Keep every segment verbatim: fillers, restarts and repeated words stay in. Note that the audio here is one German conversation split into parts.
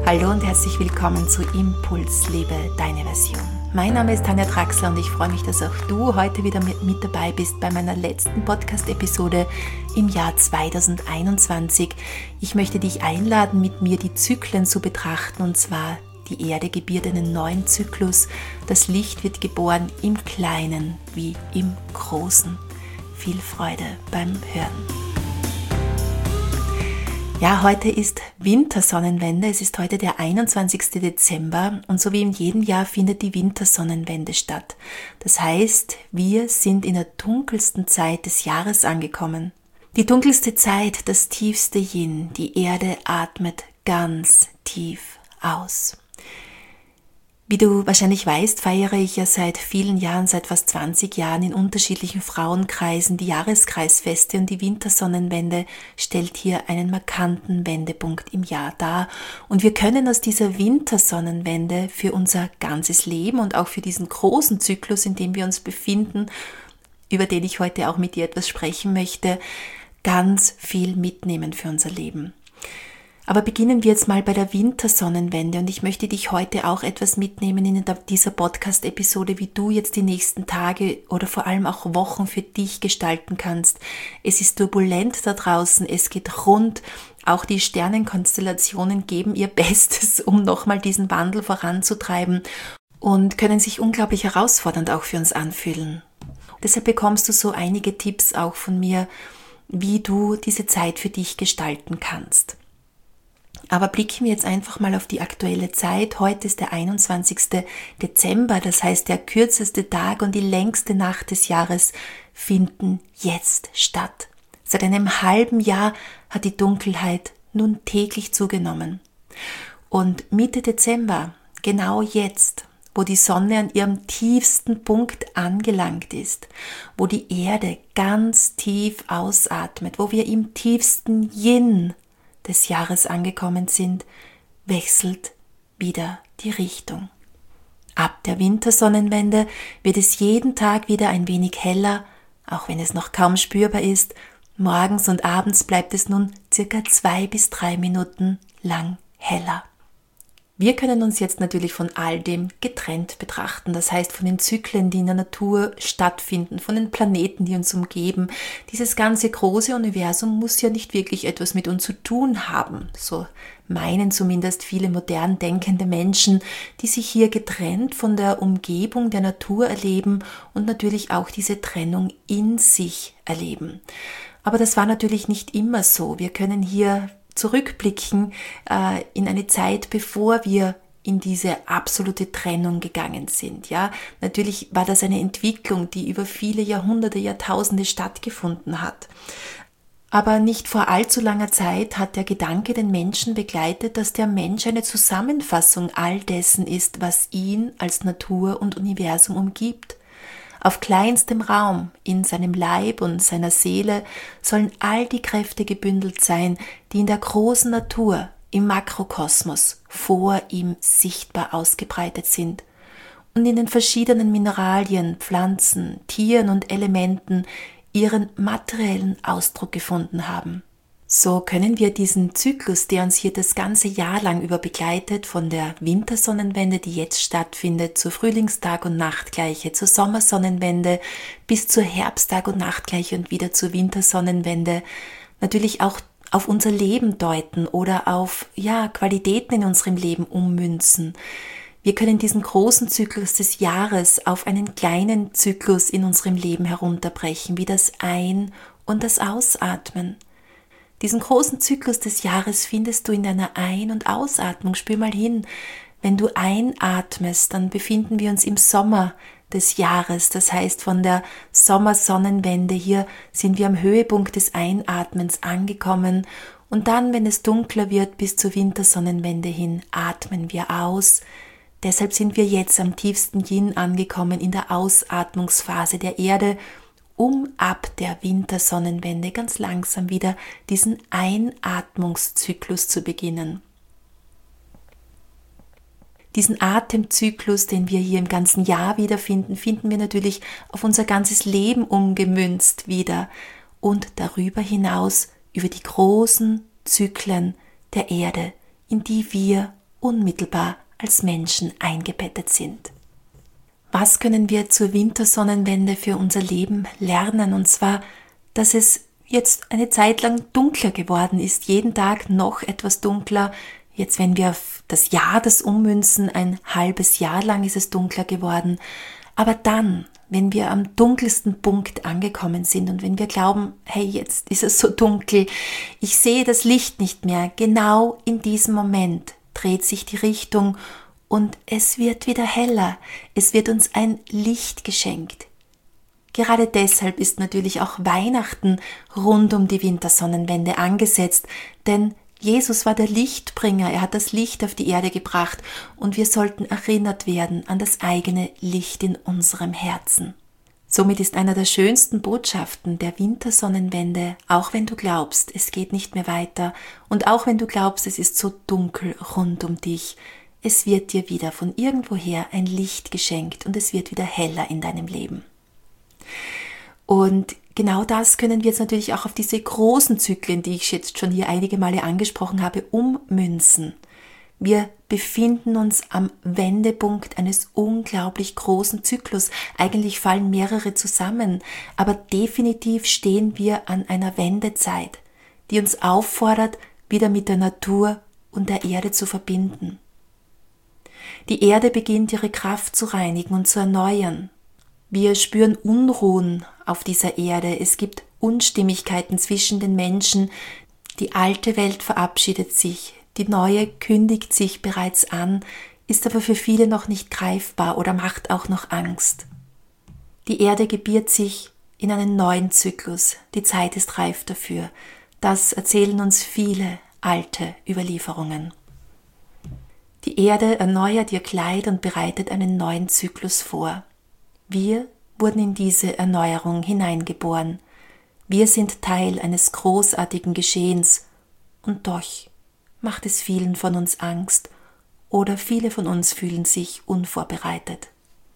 Hallo und herzlich willkommen zu Impuls, lebe deine Version. Mein Name ist Tanja Traxler und ich freue mich, dass auch du heute wieder mit, mit dabei bist bei meiner letzten Podcast-Episode im Jahr zweitausendeinundzwanzig. Ich möchte dich einladen, mit mir die Zyklen zu betrachten, und zwar die Erde gebiert einen neuen Zyklus. Das Licht wird geboren im Kleinen wie im Großen. Viel Freude beim Hören. Ja, heute ist Wintersonnenwende. Es ist heute der einundzwanzigster Dezember und so wie in jedem Jahr findet die Wintersonnenwende statt. Das heißt, wir sind in der dunkelsten Zeit des Jahres angekommen. Die dunkelste Zeit, das tiefste Yin. Die Erde atmet ganz tief aus. Wie du wahrscheinlich weißt, feiere ich ja seit vielen Jahren, seit fast zwanzig Jahren in unterschiedlichen Frauenkreisen die Jahreskreisfeste, und die Wintersonnenwende stellt hier einen markanten Wendepunkt im Jahr dar. Und wir können aus dieser Wintersonnenwende für unser ganzes Leben und auch für diesen großen Zyklus, in dem wir uns befinden, über den ich heute auch mit dir etwas sprechen möchte, ganz viel mitnehmen für unser Leben. Aber beginnen wir jetzt mal bei der Wintersonnenwende, und ich möchte dich heute auch etwas mitnehmen in dieser Podcast-Episode, wie du jetzt die nächsten Tage oder vor allem auch Wochen für dich gestalten kannst. Es ist turbulent da draußen, es geht rund, auch die Sternenkonstellationen geben ihr Bestes, um nochmal diesen Wandel voranzutreiben und können sich unglaublich herausfordernd auch für uns anfühlen. Deshalb bekommst du so einige Tipps auch von mir, wie du diese Zeit für dich gestalten kannst. Aber blicken wir jetzt einfach mal auf die aktuelle Zeit. Heute ist der einundzwanzigster Dezember, das heißt der kürzeste Tag und die längste Nacht des Jahres finden jetzt statt. Seit einem halben Jahr hat die Dunkelheit nun täglich zugenommen. Und Mitte Dezember, genau jetzt, wo die Sonne an ihrem tiefsten Punkt angelangt ist, wo die Erde ganz tief ausatmet, wo wir im tiefsten Yin des Jahres angekommen sind, wechselt wieder die Richtung. Ab der Wintersonnenwende wird es jeden Tag wieder ein wenig heller, auch wenn es noch kaum spürbar ist. Morgens und abends bleibt es nun circa zwei bis drei Minuten lang heller. Wir können uns jetzt natürlich von all dem getrennt betrachten, das heißt von den Zyklen, die in der Natur stattfinden, von den Planeten, die uns umgeben. Dieses ganze große Universum muss ja nicht wirklich etwas mit uns zu tun haben, so meinen zumindest viele modern denkende Menschen, die sich hier getrennt von der Umgebung der Natur erleben und natürlich auch diese Trennung in sich erleben. Aber das war natürlich nicht immer so. Wir können hier zurückblicken äh, in eine Zeit, bevor wir in diese absolute Trennung gegangen sind. Ja, natürlich war das eine Entwicklung, die über viele Jahrhunderte, Jahrtausende stattgefunden hat. Aber nicht vor allzu langer Zeit hat der Gedanke den Menschen begleitet, dass der Mensch eine Zusammenfassung all dessen ist, was ihn als Natur und Universum umgibt. Auf kleinstem Raum, in seinem Leib und seiner Seele, sollen all die Kräfte gebündelt sein, die in der großen Natur, im Makrokosmos, vor ihm sichtbar ausgebreitet sind und in den verschiedenen Mineralien, Pflanzen, Tieren und Elementen ihren materiellen Ausdruck gefunden haben. So können wir diesen Zyklus, der uns hier das ganze Jahr lang über begleitet, von der Wintersonnenwende, die jetzt stattfindet, zur Frühlingstag- und Nachtgleiche, zur Sommersonnenwende bis zur Herbsttag- und Nachtgleiche und wieder zur Wintersonnenwende, natürlich auch auf unser Leben deuten oder auf ja, Qualitäten in unserem Leben ummünzen. Wir können diesen großen Zyklus des Jahres auf einen kleinen Zyklus in unserem Leben herunterbrechen, wie das Ein- und das Ausatmen. Diesen großen Zyklus des Jahres findest du in deiner Ein- und Ausatmung. Spür mal hin. Wenn du einatmest, dann befinden wir uns im Sommer des Jahres. Das heißt, von der Sommersonnenwende hier sind wir am Höhepunkt des Einatmens angekommen. Und dann, wenn es dunkler wird, bis zur Wintersonnenwende hin, atmen wir aus. Deshalb sind wir jetzt am tiefsten Yin angekommen in der Ausatmungsphase der Erde, um ab der Wintersonnenwende ganz langsam wieder diesen Einatmungszyklus zu beginnen. Diesen Atemzyklus, den wir hier im ganzen Jahr wiederfinden, finden wir natürlich auf unser ganzes Leben umgemünzt wieder und darüber hinaus über die großen Zyklen der Erde, in die wir unmittelbar als Menschen eingebettet sind. Was können wir zur Wintersonnenwende für unser Leben lernen? Und zwar, dass es jetzt eine Zeit lang dunkler geworden ist, jeden Tag noch etwas dunkler. Jetzt, wenn wir auf das Jahr das ummünzen, ein halbes Jahr lang ist es dunkler geworden. Aber dann, wenn wir am dunkelsten Punkt angekommen sind und wenn wir glauben, hey, jetzt ist es so dunkel, ich sehe das Licht nicht mehr, genau in diesem Moment dreht sich die Richtung und es wird wieder heller, es wird uns ein Licht geschenkt. Gerade deshalb ist natürlich auch Weihnachten rund um die Wintersonnenwende angesetzt, denn Jesus war der Lichtbringer, er hat das Licht auf die Erde gebracht und wir sollten erinnert werden an das eigene Licht in unserem Herzen. Somit ist einer der schönsten Botschaften der Wintersonnenwende, auch wenn du glaubst, es geht nicht mehr weiter und auch wenn du glaubst, es ist so dunkel rund um dich, es wird dir wieder von irgendwoher ein Licht geschenkt und es wird wieder heller in deinem Leben. Und genau das können wir jetzt natürlich auch auf diese großen Zyklen, die ich jetzt schon hier einige Male angesprochen habe, ummünzen. Wir befinden uns am Wendepunkt eines unglaublich großen Zyklus. Eigentlich fallen mehrere zusammen, aber definitiv stehen wir an einer Wendezeit, die uns auffordert, wieder mit der Natur und der Erde zu verbinden. Die Erde beginnt ihre Kraft zu reinigen und zu erneuern. Wir spüren Unruhen auf dieser Erde. Es gibt Unstimmigkeiten zwischen den Menschen. Die alte Welt verabschiedet sich. Die neue kündigt sich bereits an, ist aber für viele noch nicht greifbar oder macht auch noch Angst. Die Erde gebiert sich in einen neuen Zyklus. Die Zeit ist reif dafür. Das erzählen uns viele alte Überlieferungen. Die Erde erneuert ihr Kleid und bereitet einen neuen Zyklus vor. Wir wurden in diese Erneuerung hineingeboren. Wir sind Teil eines großartigen Geschehens und doch macht es vielen von uns Angst oder viele von uns fühlen sich unvorbereitet.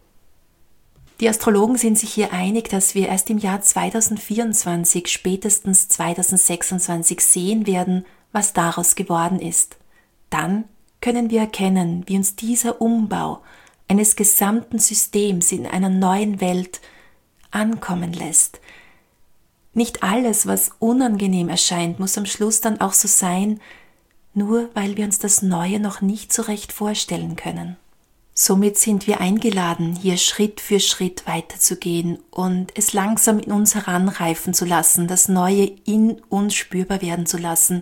Die Astrologen sind sich hier einig, dass wir erst im Jahr zweitausendvierundzwanzig, spätestens zweitausendsechsundzwanzig sehen werden, was daraus geworden ist. Dann können wir erkennen, wie uns dieser Umbau eines gesamten Systems in einer neuen Welt ankommen lässt. Nicht alles, was unangenehm erscheint, muss am Schluss dann auch so sein, nur weil wir uns das Neue noch nicht so recht vorstellen können. Somit sind wir eingeladen, hier Schritt für Schritt weiterzugehen und es langsam in uns heranreifen zu lassen, das Neue in uns spürbar werden zu lassen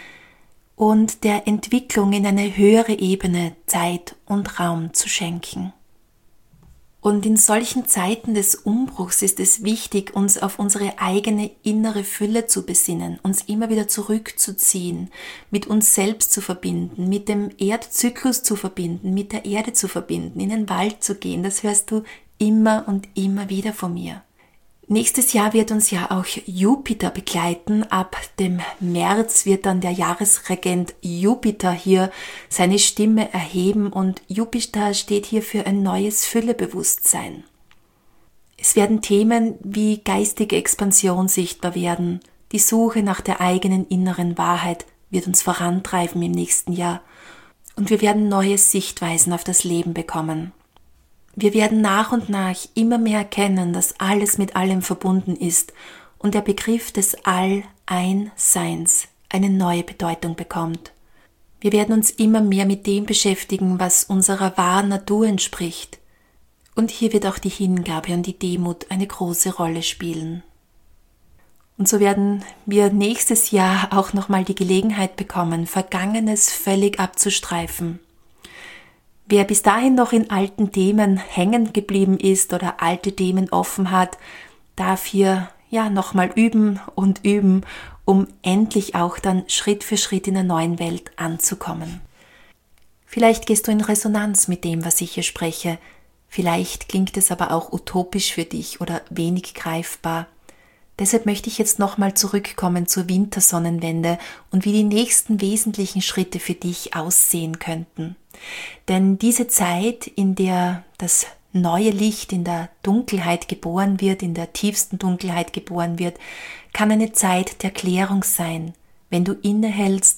und der Entwicklung in eine höhere Ebene Zeit und Raum zu schenken. Und in solchen Zeiten des Umbruchs ist es wichtig, uns auf unsere eigene innere Fülle zu besinnen, uns immer wieder zurückzuziehen, mit uns selbst zu verbinden, mit dem Erdzyklus zu verbinden, mit der Erde zu verbinden, in den Wald zu gehen. Das hörst du immer und immer wieder von mir. Nächstes Jahr wird uns ja auch Jupiter begleiten. Ab dem März wird dann der Jahresregent Jupiter hier seine Stimme erheben und Jupiter steht hier für ein neues Füllebewusstsein. Es werden Themen wie geistige Expansion sichtbar werden. Die Suche nach der eigenen inneren Wahrheit wird uns vorantreiben im nächsten Jahr und wir werden neue Sichtweisen auf das Leben bekommen. Wir werden nach und nach immer mehr erkennen, dass alles mit allem verbunden ist und der Begriff des All-Ein-Seins eine neue Bedeutung bekommt. Wir werden uns immer mehr mit dem beschäftigen, was unserer wahren Natur entspricht. Und hier wird auch die Hingabe und die Demut eine große Rolle spielen. Und so werden wir nächstes Jahr auch nochmal die Gelegenheit bekommen, Vergangenes völlig abzustreifen. Wer bis dahin noch in alten Themen hängen geblieben ist oder alte Themen offen hat, darf hier ja nochmal üben und üben, um endlich auch dann Schritt für Schritt in der neuen Welt anzukommen. Vielleicht gehst du in Resonanz mit dem, was ich hier spreche. Vielleicht klingt es aber auch utopisch für dich oder wenig greifbar. Deshalb möchte ich jetzt nochmal zurückkommen zur Wintersonnenwende und wie die nächsten wesentlichen Schritte für dich aussehen könnten. Denn diese Zeit, in der das neue Licht in der Dunkelheit geboren wird, in der tiefsten Dunkelheit geboren wird, kann eine Zeit der Klärung sein, wenn du innehältst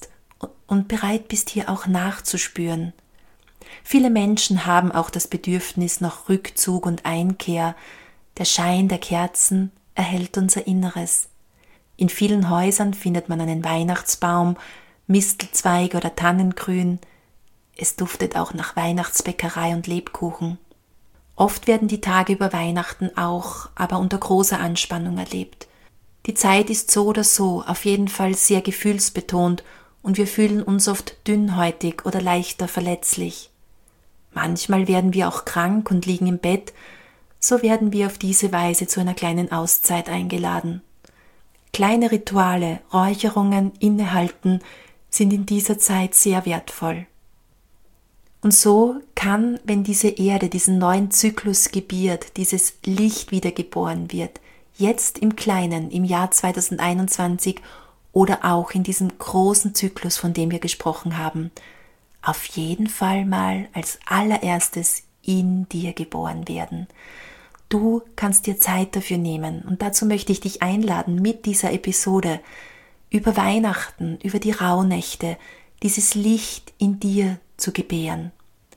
und bereit bist, hier auch nachzuspüren. Viele Menschen haben auch das Bedürfnis nach Rückzug und Einkehr. Der Schein der Kerzen erhellt unser Inneres. In vielen Häusern findet man einen Weihnachtsbaum, Mistelzweige oder Tannengrün. Es duftet auch nach Weihnachtsbäckerei und Lebkuchen. Oft werden die Tage über Weihnachten auch, aber unter großer Anspannung erlebt. Die Zeit ist so oder so auf jeden Fall sehr gefühlsbetont und wir fühlen uns oft dünnhäutig oder leichter verletzlich. Manchmal werden wir auch krank und liegen im Bett, so werden wir auf diese Weise zu einer kleinen Auszeit eingeladen. Kleine Rituale, Räucherungen, Innehalten sind in dieser Zeit sehr wertvoll. Und so kann, wenn diese Erde diesen neuen Zyklus gebiert, dieses Licht wiedergeboren wird, jetzt im Kleinen, im Jahr zweitausendeinundzwanzig oder auch in diesem großen Zyklus, von dem wir gesprochen haben, auf jeden Fall mal als allererstes in dir geboren werden. Du kannst dir Zeit dafür nehmen und dazu möchte ich dich einladen, mit dieser Episode über Weihnachten, über die Rauhnächte, dieses Licht in dir zu gebären.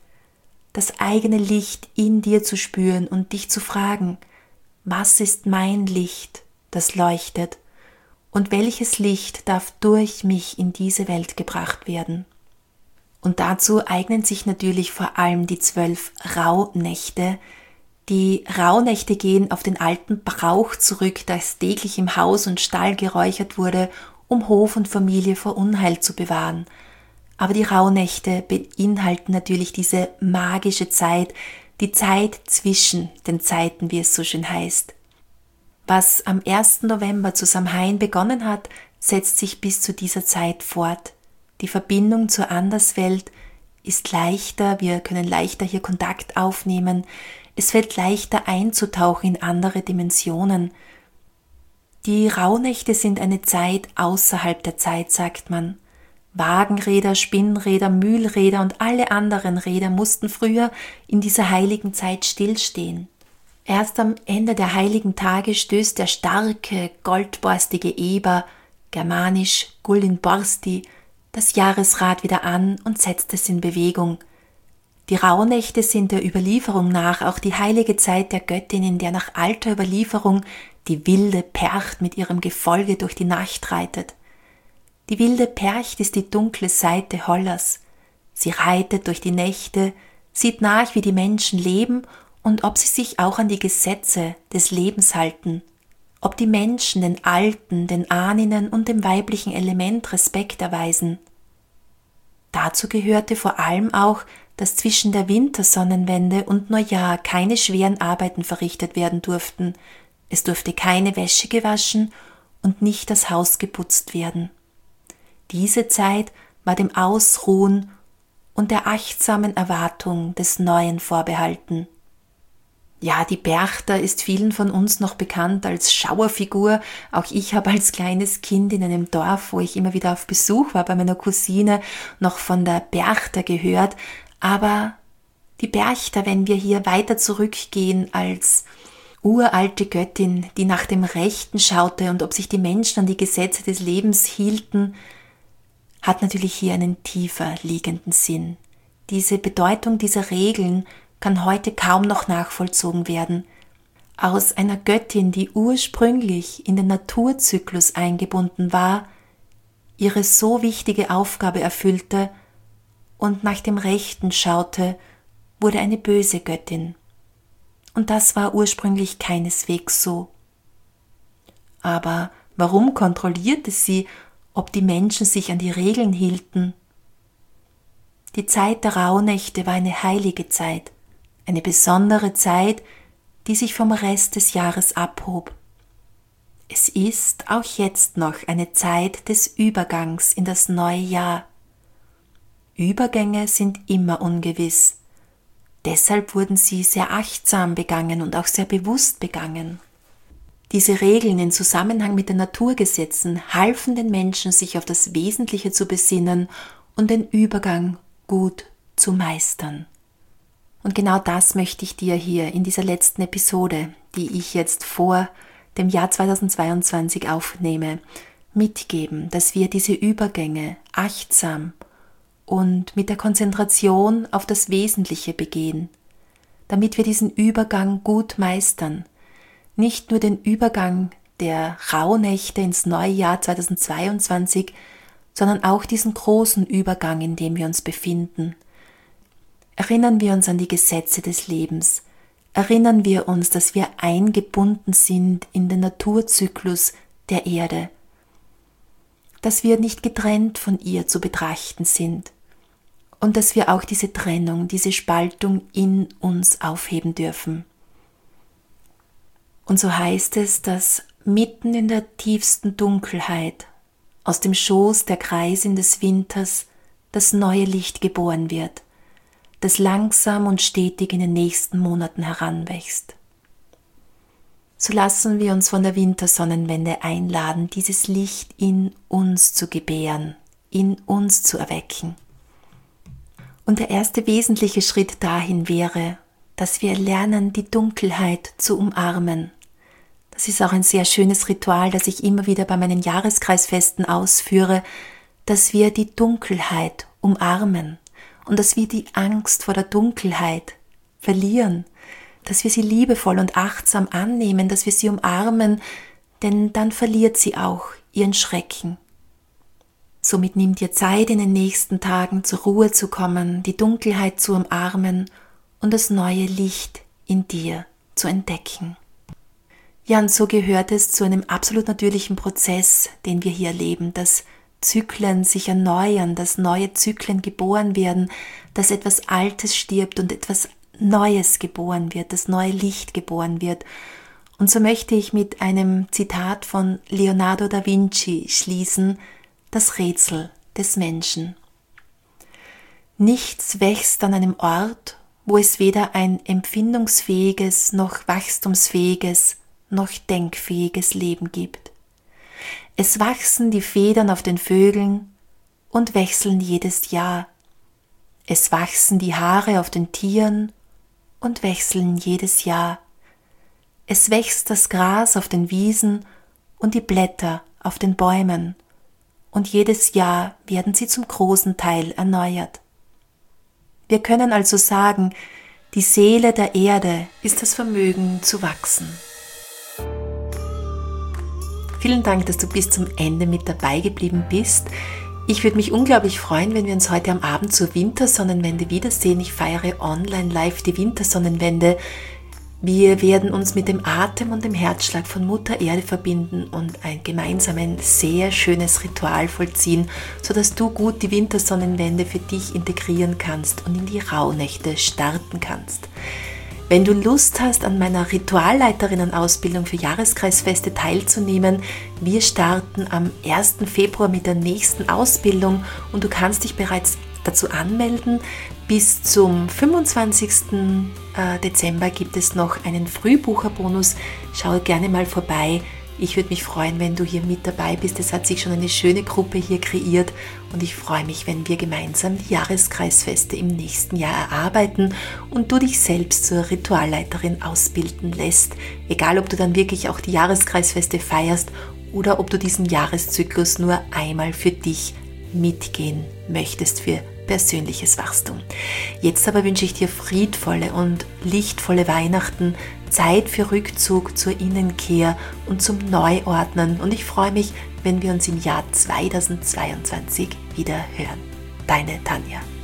Das eigene Licht in dir zu spüren und dich zu fragen, was ist mein Licht, das leuchtet, und welches Licht darf durch mich in diese Welt gebracht werden? Und dazu eignen sich natürlich vor allem die zwölf Rauhnächte. Die Rauhnächte gehen auf den alten Brauch zurück, dass täglich im Haus und Stall geräuchert wurde, um Hof und Familie vor Unheil zu bewahren. Aber die Rauhnächte beinhalten natürlich diese magische Zeit, die Zeit zwischen den Zeiten, wie es so schön heißt. Was am ersten November zu Samhain begonnen hat, setzt sich bis zu dieser Zeit fort. Die Verbindung zur Anderswelt ist leichter, wir können leichter hier Kontakt aufnehmen, es fällt leichter einzutauchen in andere Dimensionen. Die Rauhnächte sind eine Zeit außerhalb der Zeit, sagt man. Wagenräder, Spinnräder, Mühlräder und alle anderen Räder mussten früher in dieser heiligen Zeit stillstehen. Erst am Ende der heiligen Tage stößt der starke, goldborstige Eber, germanisch Gullin Borsti, das Jahresrad wieder an und setzt es in Bewegung. Die Rauhnächte sind der Überlieferung nach auch die heilige Zeit der Göttin, in der nach alter Überlieferung die wilde Percht mit ihrem Gefolge durch die Nacht reitet. Die wilde Percht ist die dunkle Seite Hollers. Sie reitet durch die Nächte, sieht nach, wie die Menschen leben und ob sie sich auch an die Gesetze des Lebens halten. Ob die Menschen den Alten, den Ahnen und dem weiblichen Element Respekt erweisen. Dazu gehörte vor allem auch, dass zwischen der Wintersonnenwende und Neujahr keine schweren Arbeiten verrichtet werden durften. Es durfte keine Wäsche gewaschen und nicht das Haus geputzt werden. Diese Zeit war dem Ausruhen und der achtsamen Erwartung des Neuen vorbehalten. Ja, die Berchta ist vielen von uns noch bekannt als Schauerfigur. Auch ich habe als kleines Kind in einem Dorf, wo ich immer wieder auf Besuch war bei meiner Cousine, noch von der Berchta gehört. Aber die Berchta, wenn wir hier weiter zurückgehen als uralte Göttin, die nach dem Rechten schaute und ob sich die Menschen an die Gesetze des Lebens hielten, hat natürlich hier einen tiefer liegenden Sinn. Diese Bedeutung dieser Regeln kann heute kaum noch nachvollzogen werden. Aus einer Göttin, die ursprünglich in den Naturzyklus eingebunden war, ihre so wichtige Aufgabe erfüllte und nach dem Rechten schaute, wurde eine böse Göttin. Und das war ursprünglich keineswegs so. Aber warum kontrollierte sie, ob die Menschen sich an die Regeln hielten? Die Zeit der Rauhnächte war eine heilige Zeit, eine besondere Zeit, die sich vom Rest des Jahres abhob. Es ist auch jetzt noch eine Zeit des Übergangs in das neue Jahr. Übergänge sind immer ungewiss. Deshalb wurden sie sehr achtsam begangen und auch sehr bewusst begangen. Diese Regeln in Zusammenhang mit den Naturgesetzen halfen den Menschen, sich auf das Wesentliche zu besinnen und den Übergang gut zu meistern. Und genau das möchte ich dir hier in dieser letzten Episode, die ich jetzt vor dem Jahr zweitausendzweiundzwanzig aufnehme, mitgeben, dass wir diese Übergänge achtsam und mit der Konzentration auf das Wesentliche begehen, damit wir diesen Übergang gut meistern. Nicht nur den Übergang der Rauhnächte ins neue Jahr zweitausendzweiundzwanzig, sondern auch diesen großen Übergang, in dem wir uns befinden. Erinnern wir uns an die Gesetze des Lebens. Erinnern wir uns, dass wir eingebunden sind in den Naturzyklus der Erde, dass wir nicht getrennt von ihr zu betrachten sind und dass wir auch diese Trennung, diese Spaltung in uns aufheben dürfen. Und so heißt es, dass mitten in der tiefsten Dunkelheit, aus dem Schoß der Kreisin des Winters, das neue Licht geboren wird, das langsam und stetig in den nächsten Monaten heranwächst. So lassen wir uns von der Wintersonnenwende einladen, dieses Licht in uns zu gebären, in uns zu erwecken. Und der erste wesentliche Schritt dahin wäre, dass wir lernen, die Dunkelheit zu umarmen. Das ist auch ein sehr schönes Ritual, das ich immer wieder bei meinen Jahreskreisfesten ausführe, dass wir die Dunkelheit umarmen und dass wir die Angst vor der Dunkelheit verlieren, dass wir sie liebevoll und achtsam annehmen, dass wir sie umarmen, denn dann verliert sie auch ihren Schrecken. Somit nimm dir Zeit, in den nächsten Tagen zur Ruhe zu kommen, die Dunkelheit zu umarmen und das neue Licht in dir zu entdecken. Ja, und so gehört es zu einem absolut natürlichen Prozess, den wir hier erleben, dass Zyklen sich erneuern, dass neue Zyklen geboren werden, dass etwas Altes stirbt und etwas Neues geboren wird, das neue Licht geboren wird. Und so möchte ich mit einem Zitat von Leonardo da Vinci schließen, das Rätsel des Menschen. Nichts wächst an einem Ort, wo es weder ein empfindungsfähiges noch wachstumsfähiges noch denkfähiges Leben gibt. Es wachsen die Federn auf den Vögeln und wechseln jedes Jahr. Es wachsen die Haare auf den Tieren und wechseln jedes Jahr. Es wächst das Gras auf den Wiesen und die Blätter auf den Bäumen, und jedes Jahr werden sie zum großen Teil erneuert. Wir können also sagen, die Seele der Erde ist das Vermögen zu wachsen. Vielen Dank, dass du bis zum Ende mit dabei geblieben bist. Ich würde mich unglaublich freuen, wenn wir uns heute am Abend zur Wintersonnenwende wiedersehen. Ich feiere online live die Wintersonnenwende. Wir werden uns mit dem Atem und dem Herzschlag von Mutter Erde verbinden und ein gemeinsam ein sehr schönes Ritual vollziehen, sodass du gut die Wintersonnenwende für dich integrieren kannst und in die Rauhnächte starten kannst. Wenn du Lust hast, an meiner Ritualleiterinnen-Ausbildung für Jahreskreisfeste teilzunehmen, wir starten am ersten Februar mit der nächsten Ausbildung und du kannst dich bereits dazu anmelden. Bis zum fünfundzwanzigsten Dezember gibt es noch einen Frühbucherbonus. Schau gerne mal vorbei. Ich würde mich freuen, wenn du hier mit dabei bist. Es hat sich schon eine schöne Gruppe hier kreiert und ich freue mich, wenn wir gemeinsam die Jahreskreisfeste im nächsten Jahr erarbeiten und du dich selbst zur Ritualleiterin ausbilden lässt. Egal, ob du dann wirklich auch die Jahreskreisfeste feierst oder ob du diesen Jahreszyklus nur einmal für dich mitgehen möchtest für persönliches Wachstum. Jetzt aber wünsche ich dir friedvolle und lichtvolle Weihnachten, Zeit für Rückzug zur Innenkehr und zum Neuordnen und ich freue mich, wenn wir uns im Jahr zweitausendzweiundzwanzig wieder hören. Deine Tanja.